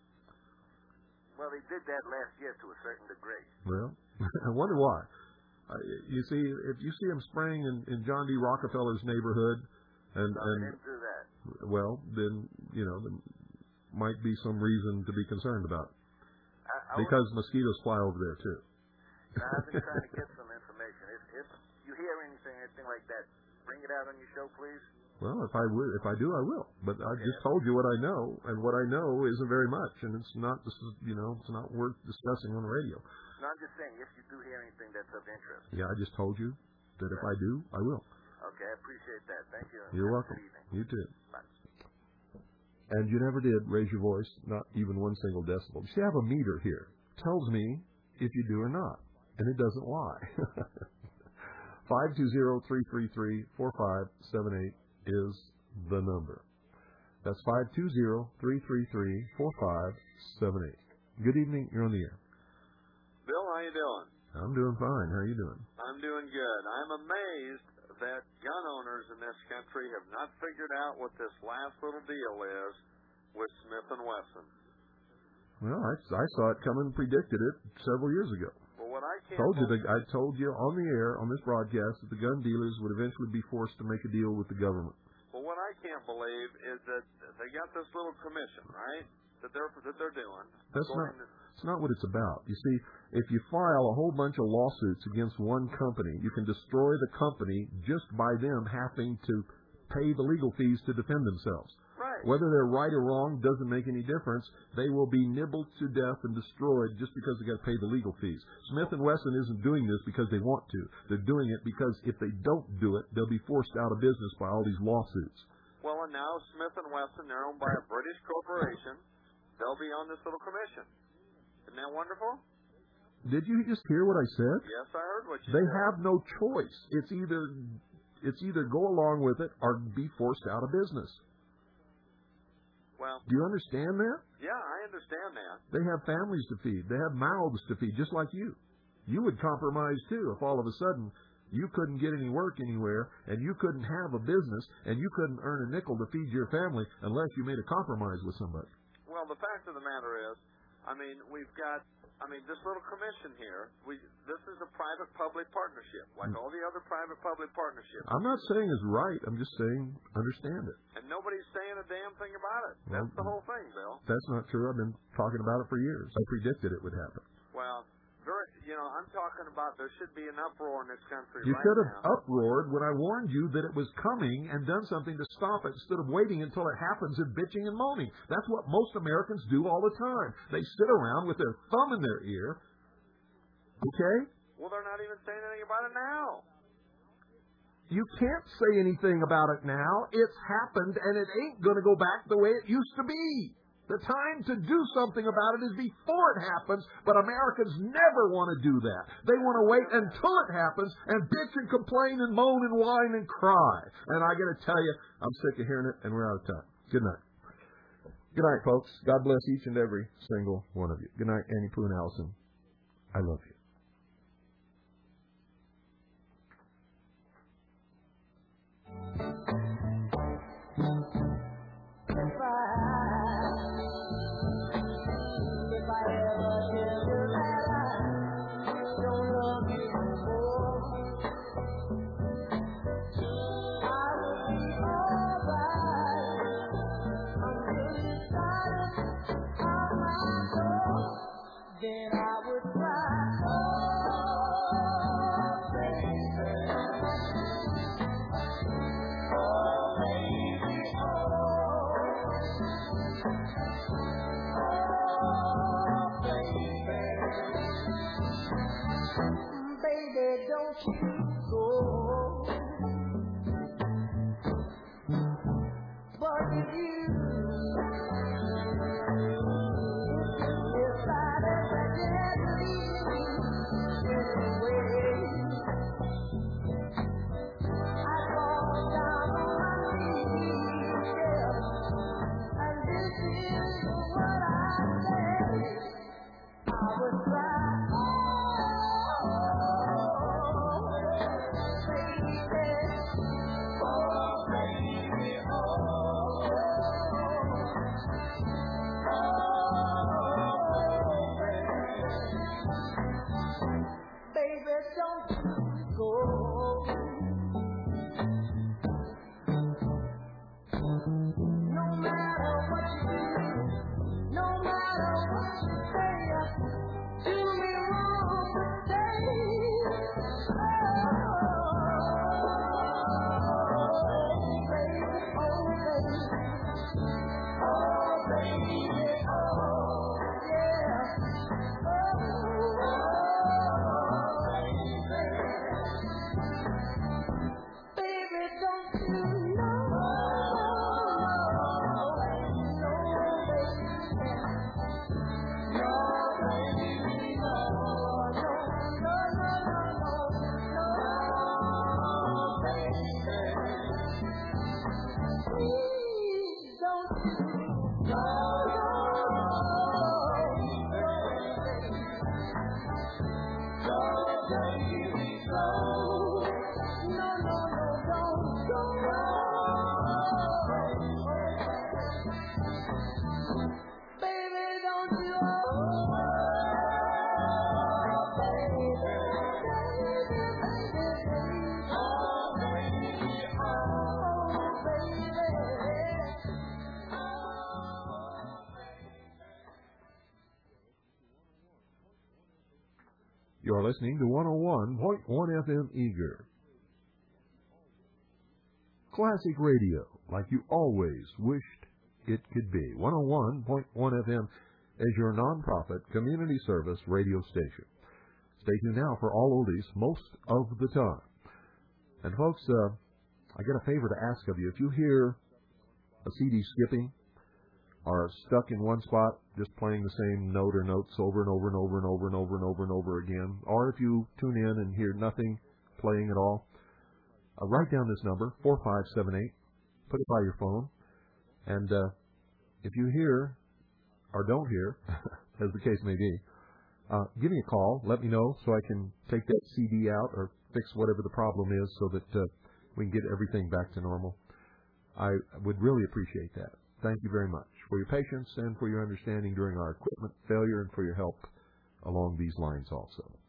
Well, they did that last year to a certain degree. Well, I wonder why. Uh, you see, if you see them spraying in, in John D. Rockefeller's neighborhood, and, No, and they didn't do that. well, then you know there might be some reason to be concerned about it. I, I Because mosquitoes fly over there too. was, I've been trying to get some information. If, if you hear anything, anything like that, bring it out on your show, please. Well, if I would, if I do, I will. But I just told you what I know, and what I know isn't very much, and it's not, this is, you know, it's not worth discussing on the radio. No, I'm just saying, if you do hear anything that's of interest. Yeah, I just told you that if I do, I will. Okay, I appreciate that. Thank you. You're Have a welcome. good evening. You too. Bye. And you never did raise your voice, not even one single decibel. You see, I have a meter here. Tells me if you do or not, and it doesn't lie. five two zero, three three three, four five seven eight is the number. That's five two zero, three three three, four five seven eight. Good evening. You're on the air. Bill, how you doing? I'm doing fine. How are you doing? I'm doing good. I'm amazed that gun owners in this country have not figured out what this last little deal is with Smith and Wesson. Well, I, I saw it coming and predicted it several years ago. Well, what I can't Told you believe, that I told you on the air on this broadcast that the gun dealers would eventually be forced to make a deal with the government. well, what I can't believe is that they got this little commission, right? That they're that they're doing. That's not. According to- It's not what it's about. You see, if you file a whole bunch of lawsuits against one company, you can destroy the company just by them having to pay the legal fees to defend themselves. Right. Whether they're right or wrong doesn't make any difference. They will be nibbled to death and destroyed just because they got to pay the legal fees. Smith and Wesson isn't doing this because they want to. They're doing it because if they don't do it, they'll be forced out of business by all these lawsuits. Well, and now Smith and Wesson, they're owned by a British corporation. They'll be on this little commission. Isn't that wonderful? Did you just hear what I said? Yes, I heard what you They said. have no choice. It's either it's either go along with it or be forced out of business. Well, Do you understand that? yeah, I understand that. They have families to feed. They have mouths to feed, just like you. You would compromise, too, if all of a sudden you couldn't get any work anywhere and you couldn't have a business and you couldn't earn a nickel to feed your family unless you made a compromise with somebody. Well, the fact of the matter is, I mean, we've got I mean, this little commission here, we this is a private-public partnership, like all the other private-public partnerships. I'm not saying it's right. I'm just saying understand it. And nobody's saying a damn thing about it. That's Well, the whole thing, Bill. That's not true. I've been talking about it for years. I predicted it would happen. Well, very, you know, I'm talking about there should be an uproar in this country You right should have now. uproared when I warned you that it was coming and done something to stop it instead of waiting until it happens and bitching and moaning. That's what most Americans do all the time. They sit around with their thumb in their ear. Okay? Well, they're not even saying anything about it now. You can't say anything about it now. It's happened, and it ain't going to go back the way it used to be. The time to do something about it is before it happens, but Americans never want to do that. They want to wait until it happens and bitch and complain and moan and whine and cry. And I got to tell you, I'm sick of hearing it, and we're out of time. Good night. Good night, folks. God bless each and every single one of you. Good night, Annie Pooh and Allison. I love you. You're listening to one oh one point one F M Eager. Classic radio, like you always wished it could be. one oh one point one F M is your nonprofit community service radio station. Stay tuned now for all oldies most of the time. And folks, uh, I got a favor to ask of you. If you hear a C D skipping, are stuck in one spot, just playing the same note or notes over and over and over and over and over and over and over again, or if you tune in and hear nothing playing at all, uh, write down this number, four five seven eight, put it by your phone, and uh, if you hear or don't hear, as the case may be, uh, give me a call, let me know so I can take that C D out or fix whatever the problem is so that uh, we can get everything back to normal. I would really appreciate that. Thank you very much for your patience and for your understanding during our equipment failure and for your help along these lines also.